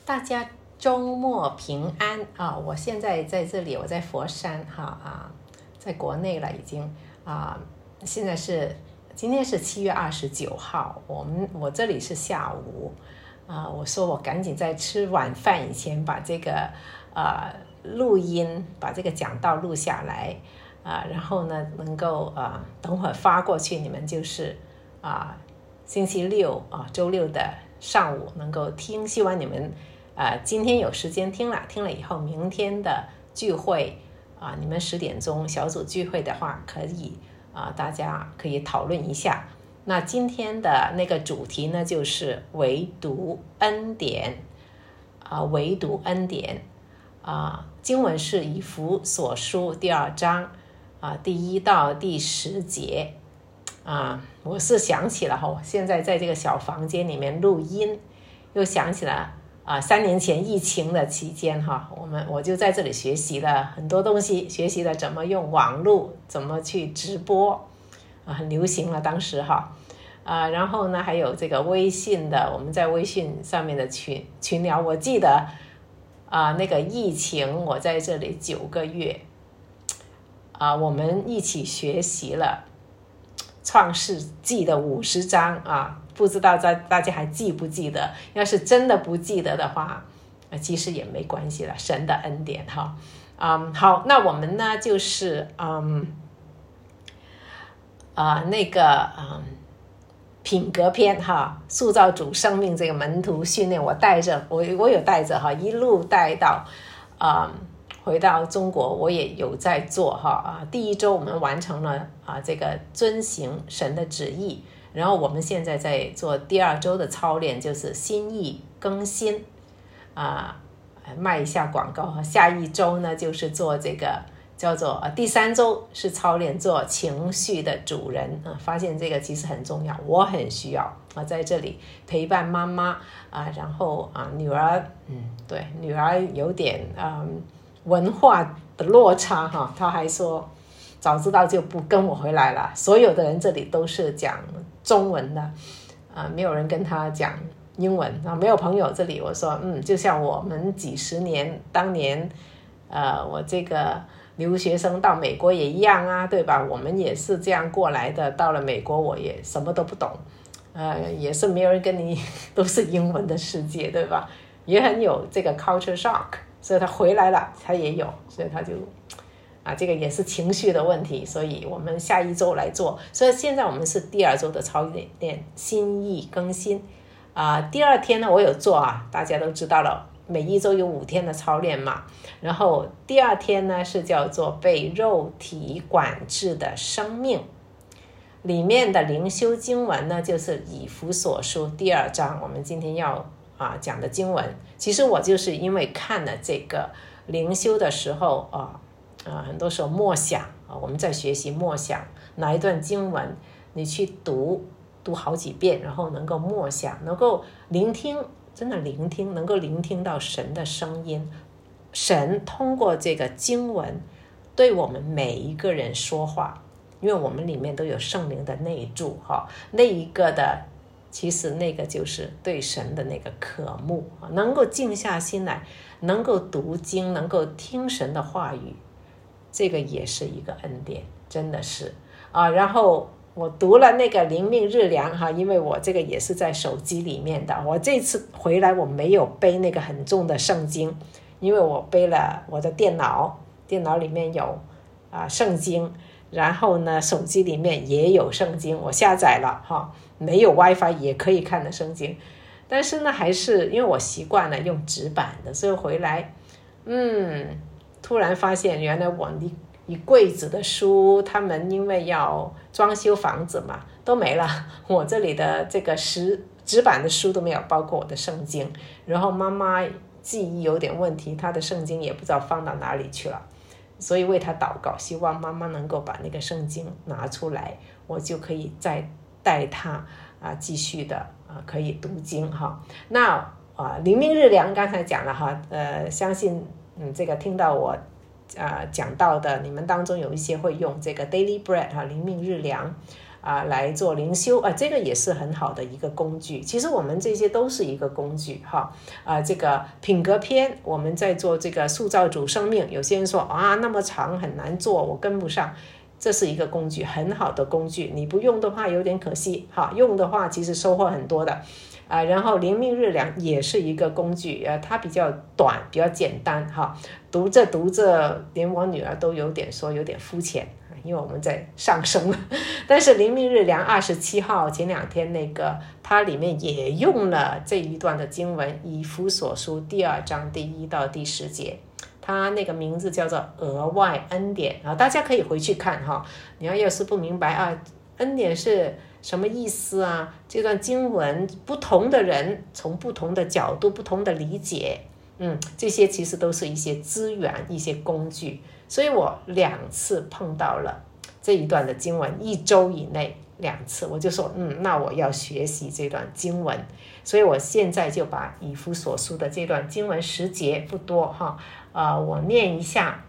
大家周末平安啊！我现在在这里，我在佛山在国内了已经现在今天是7月29号，我这里是下午我说我赶紧在吃晚饭以前把这个录音，把这个讲道录下来然后呢能够等会儿发过去，你们就是星期六周六的上午能够听，希望你们今天有时间听了以后，明天的聚会你们10点钟小组聚会的话，可以大家可以讨论一下。那今天的那个主题呢，就是唯独恩典唯独恩典经文是以弗所书第2章第1到第10节我是想起了我现在在这个小房间里面录音，又想起了3年前疫情的期间我就在这里学习了很多东西，学习了怎么用网络，怎么去直播很流行了当时然后呢还有这个微信的，我们在微信上面的群聊，我记得那个疫情我在这里9个月我们一起学习了创世纪的50章不知道大家还记不记得？要是真的不记得的话其实也没关系了，神的恩典好，那我们呢就是那个品格篇塑造主生命这个门徒训练，我有带着一路带到回到中国，我也有在做第1周我们完成了这个遵行神的旨意，然后我们现在在做第2周的操练，就是心意更新卖一下广告下一周呢就是做这个叫做第3周是操练做情绪的主人发现这个其实很重要，我很需要在这里陪伴妈妈然后女儿对女儿有点文化的落差她还说早知道就不跟我回来了，所有的人这里都是讲中文的没有人跟她讲英文没有朋友这里，我说就像我们几十年当年我这个留学生到美国也一样对吧，我们也是这样过来的，到了美国我也什么都不懂也是没有人跟你都是英文的世界对吧，也很有这个 culture shock， 所以他回来了他也有，所以他就这个也是情绪的问题，所以我们下一周来做，所以现在我们是第2周的操练心意更新第2天呢我有做大家都知道了，每一周有5天的操练嘛，然后第2天呢是叫做被肉体管制的生命，里面的灵修经文呢就是以弗所书第2章我们今天要讲的经文。其实我就是因为看了这个灵修的时候很多时候默想我们在学习默想哪一段经文，你去读好几遍，然后能够默想，能够聆听，真的聆听，能够聆听到神的声音，神通过这个经文对我们每一个人说话，因为我们里面都有圣灵的内住那一个的其实那个就是对神的那个渴慕能够静下心来，能够读经，能够听神的话语，这个也是一个恩典，真的是然后我读了那个灵命日粮因为我这个也是在手机里面的，我这次回来我没有背那个很重的圣经，因为我背了我的电脑里面有圣经，然后呢手机里面也有圣经，我下载了没有 WiFi 也可以看的圣经，但是呢还是因为我习惯了用纸板的，所以回来突然发现原来我一柜子的书，他们因为要装修房子嘛都没了，我这里的这个纸板的书都没有，包括我的圣经，然后妈妈记忆有点问题，她的圣经也不知道放到哪里去了，所以为她祷告，希望妈妈能够把那个圣经拿出来，我就可以再带她继续的可以读经那灵命日粮刚才讲了相信这个听到我讲到的你们当中有一些会用这个 daily bread 灵命日粮来做灵修这个也是很好的一个工具。其实我们这些都是一个工具这个品格篇我们在做这个塑造主生命，有些人说那么长很难做，我跟不上，这是一个工具，很好的工具，你不用的话有点可惜用的话其实收获很多的然后灵命日粮也是一个工具它比较短比较简单读着连我女儿都有点说有点肤浅，因为我们在上升了。但是灵命日粮27号前2天那个它里面也用了这一段的经文，以弗所书第2章第1到第10节，它那个名字叫做额外恩典大家可以回去看你要是不明白恩典是什么意思这段经文不同的人从不同的角度不同的理解这些其实都是一些资源一些工具。所以我2次碰到了这一段的经文，1周以内2次，我就说那我要学习这段经文。所以我现在就把以弗所书的这段经文10节不多我念一下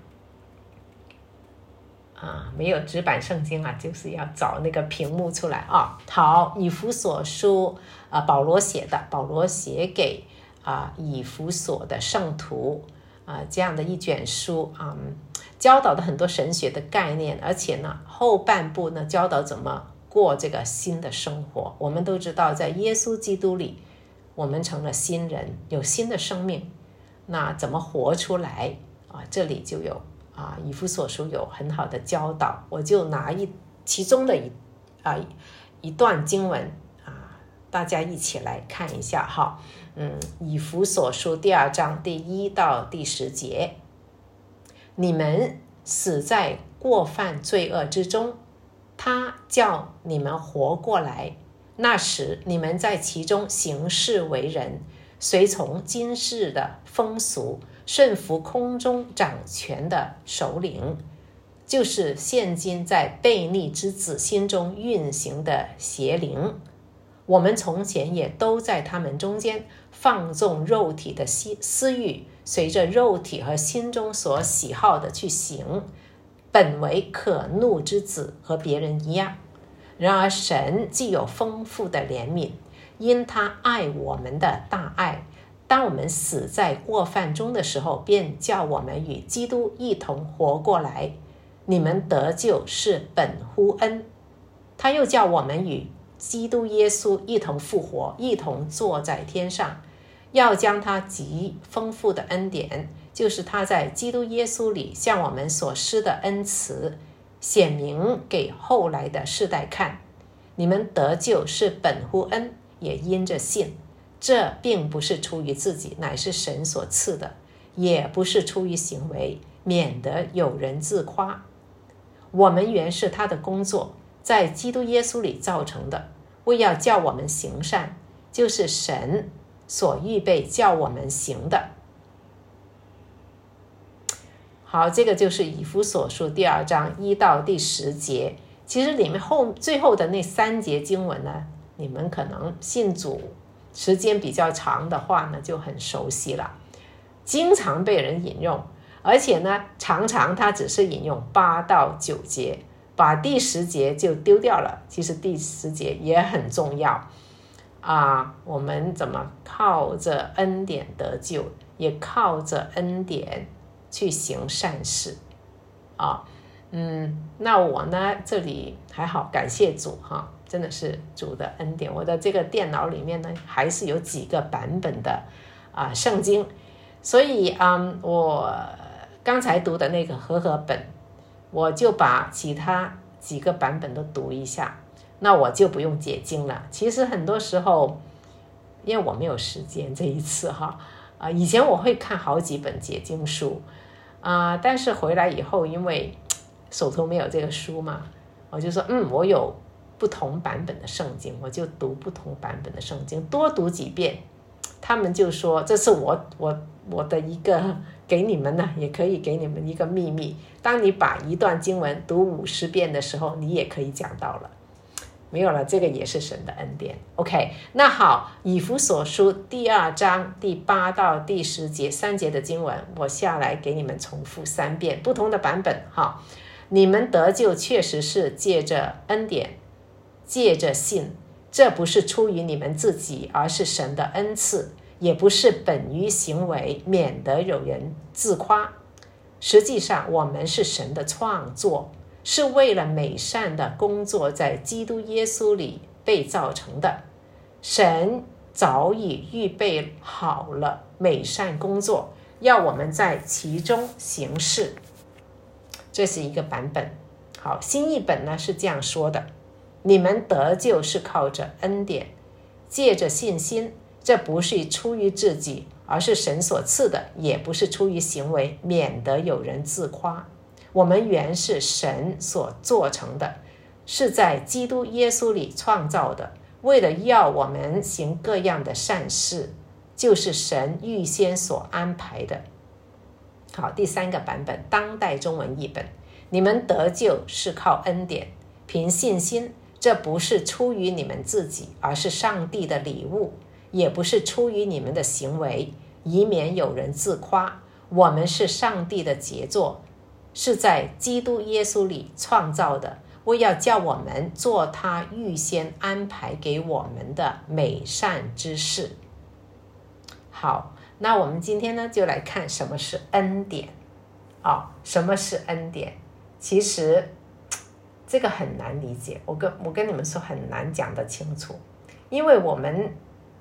没有纸板圣经就是要找那个屏幕出来好，以弗所书保罗写的，保罗写给以弗所的圣徒这样的一卷书教导的很多神学的概念，而且呢后半部呢教导怎么过这个新的生活。我们都知道在耶稣基督里我们成了新人，有新的生命，那怎么活出来这里就有以弗所书有很好的教导。我就拿其中的一段经文大家一起来看一下以弗所书第2章第1到第10节，你们死在过犯罪恶之中，他叫你们活过来，那时你们在其中行事为人，随从今世的风俗，顺服空中掌权的首领，就是现今在悖逆之子心中运行的邪灵。我们从前也都在他们中间放纵肉体的私欲，随着肉体和心中所喜好的去行，本为可怒之子，和别人一样。然而神既有丰富的怜悯，因他爱我们的大爱，当我们死在过犯中的时候，便叫我们与基督一同活过来。你们得救是本乎恩，他又叫我们与基督耶稣一同复活，一同坐在天上，要将他极丰富的恩典，就是他在基督耶稣里向我们所施的恩慈，显明给后来的世代看。你们得救是本乎恩，也因着信。这并不是出于自己，乃是神所赐的，也不是出于行为，免得有人自夸。我们原是他的工作，在基督耶稣里造成的，为要叫我们行善，就是神所预备叫我们行的。好，这个就是以弗所书第2章1到第10节。其实里面最后的那3节经文呢，你们可能信主时间比较长的话呢，就很熟悉了，经常被人引用，而且呢常常他只是引用8到9节，把第10节就丢掉了。其实第10节也很重要我们怎么靠着恩典得救，也靠着恩典去行善事那我呢这里还好，感谢主真的是主的恩典。我的这个电脑里面呢还是有几个版本的圣经，所以我刚才读的那个和合本，我就把其他几个版本都读一下，那我就不用解经了。其实很多时候因为我没有时间，这一次以前我会看好几本解经书但是回来以后因为手头没有这个书嘛，我就说我有不同版本的圣经，我就读不同版本的圣经，多读几遍。他们就说这是我的一个给你们呢，也可以给你们一个秘密，当你把一段经文读50遍的时候，你也可以讲到了。没有了，这个也是神的恩典。 OK， 那好，以弗所书第2章第8到第10节3节的经文，我下来给你们重复3遍，不同的版本你们得救确实是借着恩典， 借着信，这不是出于你们自己，而是神的恩赐，也不是本于行为，免得有人自夸。实际上，我们是神的创作，是为了美善的工作在基督耶稣里被造成的。神早已预备好了美善工作，要我们在其中行事。这是一个版本。好，新译本呢是这样说的：你们得救是靠着恩典，借着信心，这不是出于自己，而是神所赐的，也不是出于行为，免得有人自夸。我们原是神所做成的，是在基督耶稣里创造的，为了要我们行各样的善事，就是神预先所安排的。好，第三个版本，当代中文译本：你们得救是靠恩典，凭信心，这不是出于你们自己，而是上帝的礼物，也不是出于你们的行为，以免有人自夸。我们是上帝的杰作，是在基督耶稣里创造的，为要叫我们做他预先安排给我们的美善之事。好，那我们今天呢，就来看什么是恩典。什么是恩典？其实这个很难理解，我跟你们说很难讲得清楚，因为我们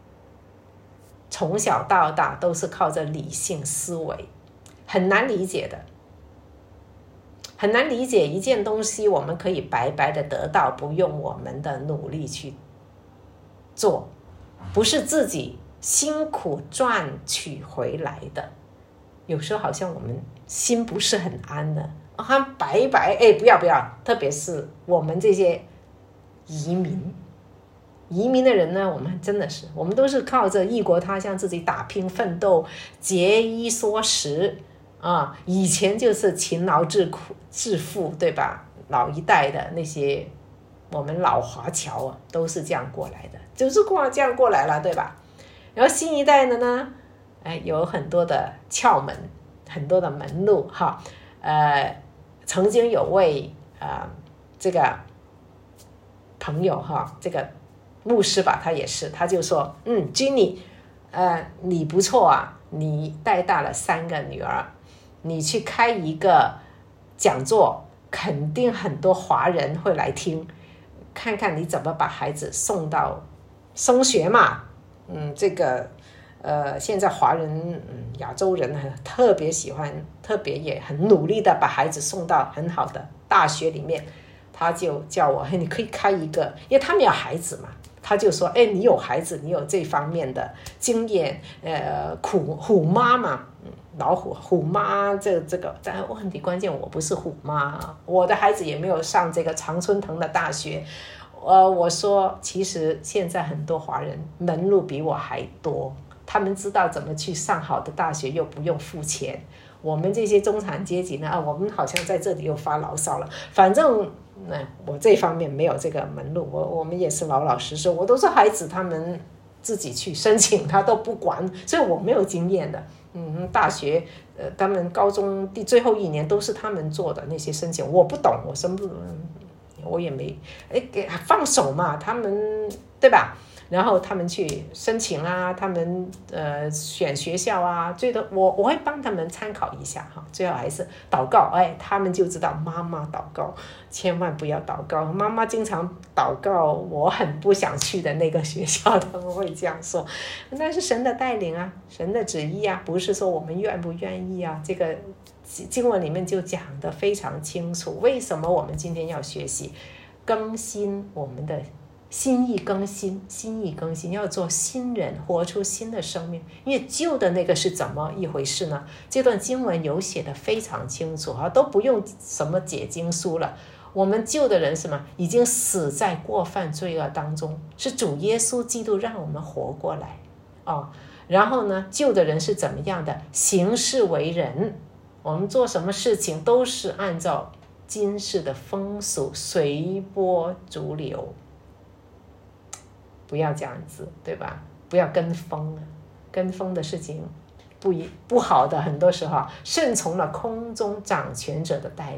从小到大都是靠着理性思维，很难理解的。很难理解一件东西我们可以白白的得到，不用我们的努力去做，不是自己辛苦赚取回来的。有时候好像我们心不是很安的，白白不要，特别是我们这些移民的人呢，我们真的是，我们都是靠着异国他乡自己打拼奋斗，节衣缩食啊。以前就是勤劳致富，对吧？老一代的那些我们老华侨都是这样过来的，就是这样过来了，对吧？然后新一代的呢，有很多的窍门，很多的门路哈。曾经有位这个朋友哈，这个牧师吧，他就说，Jenny，你不错啊，你带大了3个女儿，你去开一个讲座，肯定很多华人会来听，看看你怎么把孩子送学嘛。这个现在华人亚洲人特别喜欢，特别也很努力的把孩子送到很好的大学里面。他就叫我，你可以开一个，因为他们有孩子嘛，他就说，你有孩子，你有这方面的经验，虎妈嘛，老虎妈这个，但问题关键我不是虎妈，我的孩子也没有上这个常春藤的大学。我说其实现在很多华人门路比我还多，他们知道怎么去上好的大学又不用付钱。我们这些中产阶级呢，我们好像在这里又发牢骚了。反正我这方面没有这个门路，我们也是老老实实，我都是孩子他们自己去申请，他都不管，所以我没有经验的。大学他们高中最后1年都是他们做的那些申请，我不懂，我也没给放手嘛，他们对吧？然后他们去申请啊，他们选学校啊，最多我会帮他们参考一下哈，最好还是祷告，他们就知道妈妈祷告，千万不要祷告。妈妈经常祷告，我很不想去的那个学校，他们会这样说。那是神的带领啊，神的旨意啊，不是说我们愿不愿意啊。这个经文里面就讲得非常清楚，为什么我们今天要学习更新我们的心意更新，要做新人，活出新的生命。因为旧的那个是怎么一回事呢？这段经文有写得非常清楚都不用什么解经书了。我们旧的人什么已经死在过犯罪恶当中，是主耶稣基督让我们活过来然后呢，旧的人是怎么样的？行事为人，我们做什么事情都是按照今世的风俗，随波逐流。不要这样子，对吧？不要跟风，跟风的事情不好的，很多时候顺从了空中掌权者的带领，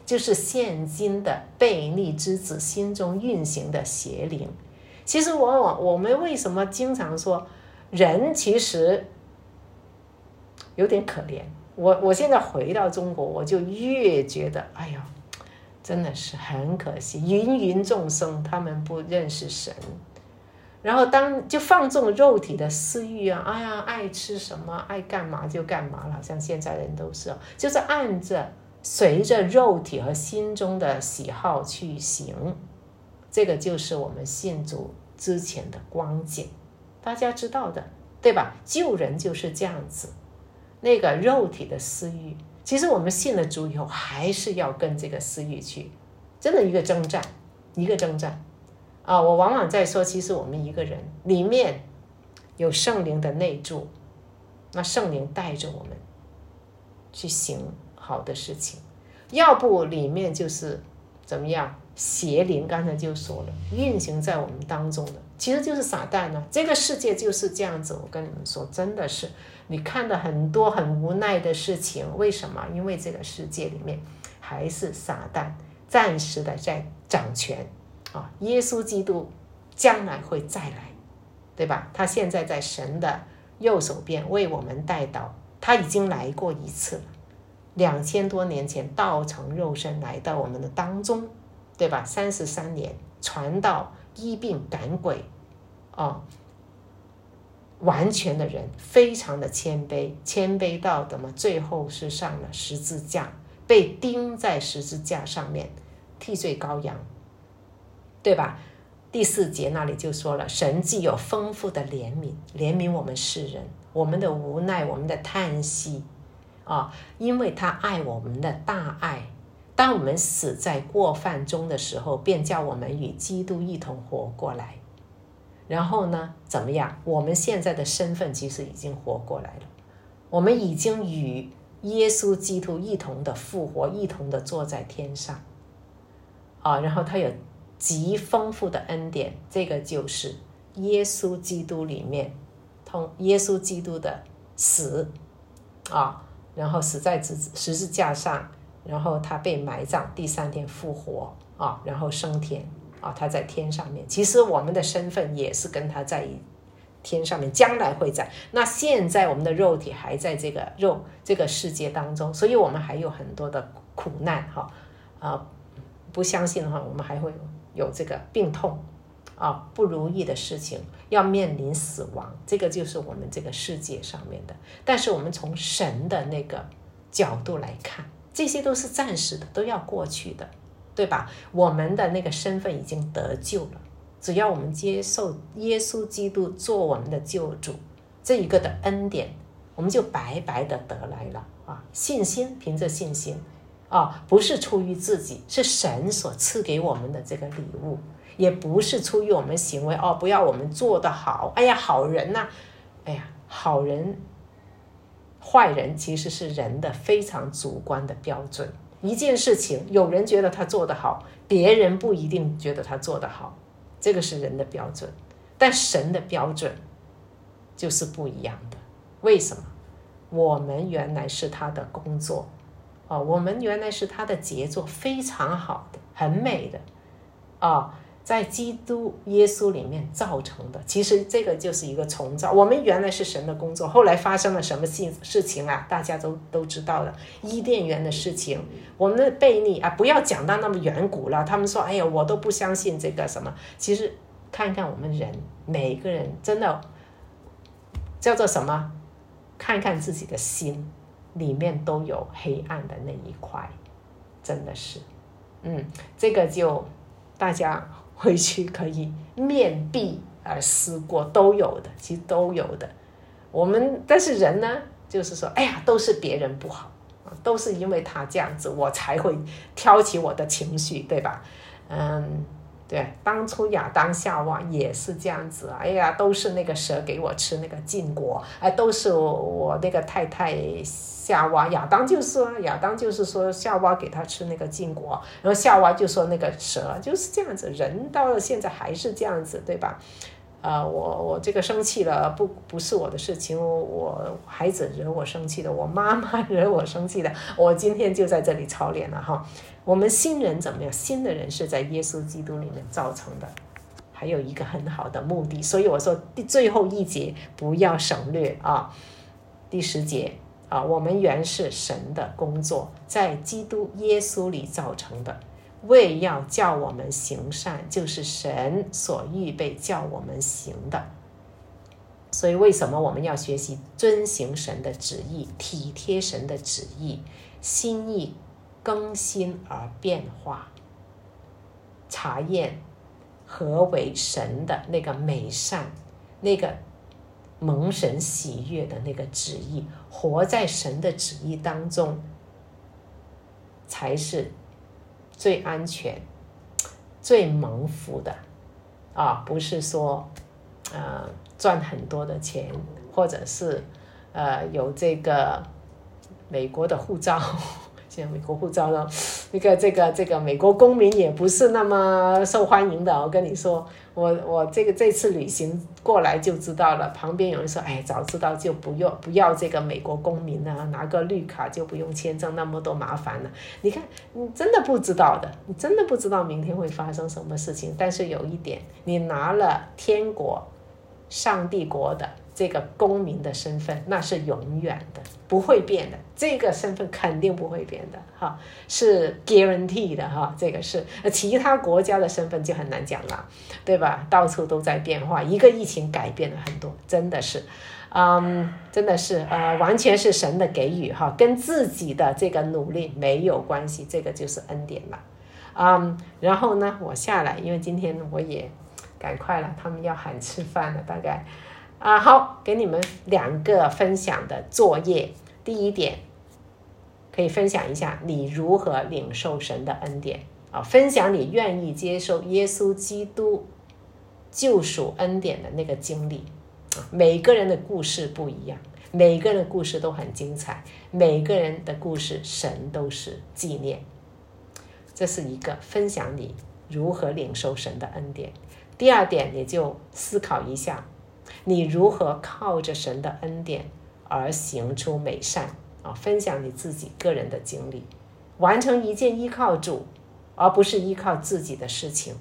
就是现今的悖逆之子心中运行的邪灵。其实我们为什么经常说人其实有点可怜？我现在回到中国，我就越觉得哎呀，真的是很可惜，芸芸众生他们不认识神，然后就放纵肉体的私欲啊，哎呀，爱吃什么爱干嘛就干嘛了，好像现在人都是就是随着肉体和心中的喜好去行。这个就是我们信主之前的光景，大家知道的，对吧？救人就是这样子，那个肉体的私欲，其实我们信了主以后，还是要跟这个私欲去，真的一个征战啊！我往往在说，其实我们一个人里面有圣灵的内住，那圣灵带着我们去行好的事情，要不里面就是怎么样？邪灵刚才就说了，运行在我们当中的其实就是撒旦呢。这个世界就是这样子，我跟你们说，真的是你看到很多很无奈的事情，为什么？因为这个世界里面还是撒旦暂时的在掌权啊。耶稣基督将来会再来，对吧？他现在在神的右手边为我们代祷，他已经来过一次了，2000多年前道成肉身来到我们的当中，对吧？33年传道医病赶鬼完全的人，非常的谦卑到怎么最后是上了十字架，被钉在十字架上面，替罪羔羊，对吧？第4节那里就说了，神既有丰富的怜悯我们世人，我们的无奈，我们的叹息因为他爱我们的大爱，当我们死在过犯中的时候，便叫我们与基督一同活过来。然后呢，怎么样？我们现在的身份其实已经活过来了，我们已经与耶稣基督一同的复活，一同的坐在天上然后他有极丰富的恩典，这个就是耶稣基督里面耶稣基督的死然后死在十字架上，然后他被埋葬，第3天复活然后升天他在天上面。其实我们的身份也是跟他在天上面，将来会在。那现在我们的肉体还在这个世界当中，所以我们还有很多的苦难不相信的话，我们还会有这个病痛不如意的事情，要面临死亡，这个就是我们这个世界上面的。但是我们从神的那个角度来看，这些都是暂时的，都要过去的，对吧？我们的那个身份已经得救了，只要我们接受耶稣基督做我们的救主，这一个的恩典，我们就白白的得来了信心，凭着信心不是出于自己，是神所赐给我们的这个礼物，也不是出于我们行为不要我们做得好，哎呀好人好人坏人其实是人的非常主观的标准。一件事情有人觉得他做得好，别人不一定觉得他做得好，这个是人的标准，但神的标准就是不一样的。为什么？我们原来是他的工作我们原来是他的杰作，非常好的，很美的在基督耶稣里面造成的。其实这个就是一个重造，我们原来是神的工作，后来发生了什么事情大家都知道了，伊甸园的事情，我们的悖逆不要讲到那么远古了，他们说哎呀我都不相信这个什么。其实看看我们人，每一个人真的叫做什么，看看自己的心里面都有黑暗的那一块，真的是这个就大家回去可以面壁而思过，都有的，其实都有的。但是人呢，就是说哎呀都是别人不好，都是因为他这样子我才会挑起我的情绪，对吧？对，当初亚当夏娃也是这样子哎呀都是那个蛇给我吃那个禁果，都是我那个太太夏娃，亚当就是说夏娃给他吃那个禁果，然后夏娃就说那个蛇，就是这样子。人到了现在还是这样子，对吧？ 我这个生气了，不是我的事情，我孩子惹我生气的，我妈妈惹我生气的，我今天就在这里操练了哈。我们新人怎么样？新的人是在耶稣基督里面造成的，还有一个很好的目的。所以我说最后一节不要省略啊，第10节啊，我们原是神的工作，在基督耶稣里造成的。为要叫我们行善，就是神所预备叫我们行的。所以为什么我们要学习遵行神的旨意，体贴神的旨意，心意更新而变化，查验何为神的那个美善，那个蒙神喜悦的那个旨意，活在神的旨意当中，才是最安全、最蒙福的啊！不是说赚很多的钱，或者是有这个美国的护照。现在美国护照呢，这个美国公民也不是那么受欢迎的。我跟你说，我这次旅行过来就知道了。旁边有人说，哎，早知道就不要这个美国公民啊，拿个绿卡就不用签证，那么多麻烦了。你看，你真的不知道的，你真的不知道明天会发生什么事情。但是有一点，你拿了天国、上帝国的这个公民的身份，那是永远的，不会变的，这个身份肯定不会变的哈，是 guarantee 的哈，这个是其他国家的身份就很难讲了，对吧？到处都在变化，一个疫情改变了很多，真的是，真的是完全是神的给予哈，跟自己的这个努力没有关系，这个就是恩典了，然后呢，我下来，因为今天我也赶快了，他们要喊吃饭了，大概。好，给你们2个分享的作业。第一点，可以分享一下你如何领受神的恩典分享你愿意接受耶稣基督救赎恩典的那个经历每个人的故事不一样，每个人的故事都很精彩，每个人的故事神都是纪念。这是一个分享你如何领受神的恩典。第二点，你就思考一下，你如何靠着神的恩典而行出美善分享你自己个人的经历，完成一件依靠主而不是依靠自己的事情。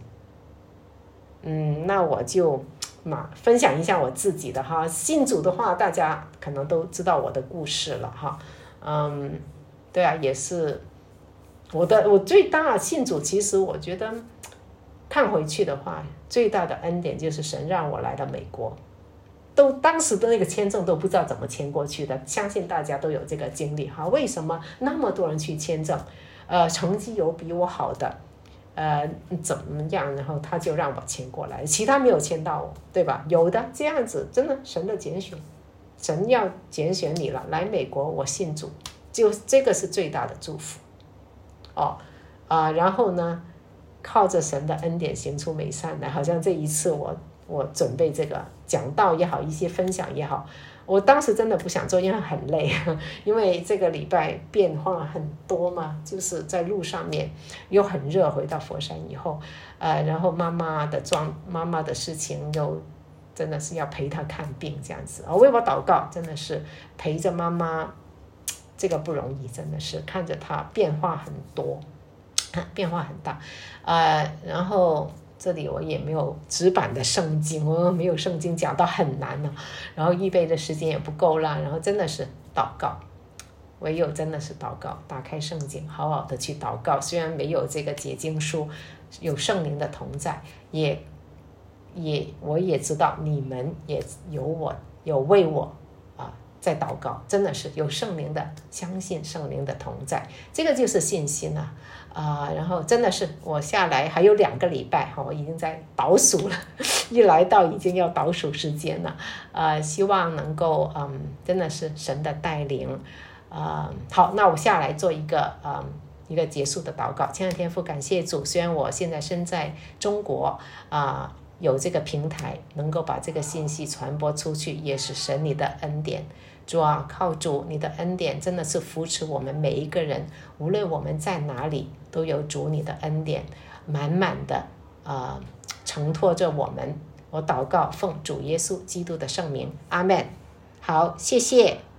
那我就分享一下我自己的哈。信主的话，大家可能都知道我的故事了哈。对啊，也是我最大信主，其实我觉得看回去的话，最大的恩典就是神让我来到美国。当时的那个签证都不知道怎么签过去的，相信大家都有这个经历哈。为什么那么多人去签证？成绩有比我好的，怎么样？然后他就让我签过来，其他没有签到我，对吧？有的这样子，真的神的拣选，神要拣选你了，来美国，我信主，就这个是最大的祝福然后呢，靠着神的恩典行出美善来，好像这一次我准备这个讲道也好，一些分享也好，我当时真的不想做，因为很累，因为这个礼拜变化很多嘛，就是在路上面又很热，回到佛山以后，然后妈妈的事情又真的是要陪她看病这样子，为我祷告，真的是陪着妈妈，这个不容易，真的是看着她变化很多，变化很大，然后。这里我也没有纸板的圣经，我没有圣经讲到很难了，然后预备的时间也不够啦，然后真的是祷告，唯有真的是祷告，打开圣经，好好的去祷告。虽然没有这个解经书，有圣灵的同在，我也知道你们也有为我在祷告，真的是有圣灵的，相信圣灵的同在，这个就是信心然后真的是我下来还有2个礼拜我已经在倒数了，一来到已经要倒数时间了，希望能够真的是神的带领，好，那我下来做一个结束的祷告。亲爱的天父，感谢主，虽然我现在身在中国有这个平台能够把这个信息传播出去，也是神你的恩典。主靠主你的恩典真的是扶持我们每一个人，无论我们在哪里，都有主你的恩典满满的承托着我们， 我祷告奉主耶稣基督的圣名，阿们。好，谢谢。